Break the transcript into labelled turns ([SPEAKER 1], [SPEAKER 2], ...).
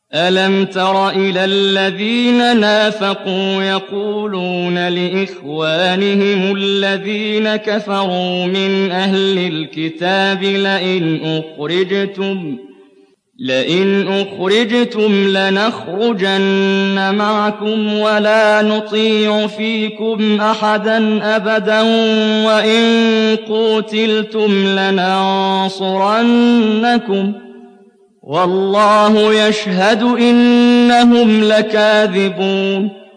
[SPEAKER 1] أَلَمْ تَرَ إِلَى الَّذِينَ نَافَقُوا يَقُولُونَ لِإِخْوَانِهِمُ الَّذِينَ كَفَرُوا مِنْ أَهْلِ الْكِتَابِ لَئِنْ أُخْرِجْتُمْ لَنَخْرُجَنَّ مَعَكُمْ وَلَا نُطِيعُ فِيكُمْ أَحَدًا أَبَدًا وَإِن قُوتِلْتُمْ لَنَنصُرَنَّكُمْ وَاللَّهُ يَشْهَدُ إِنَّهُمْ لَكَاذِبُونَ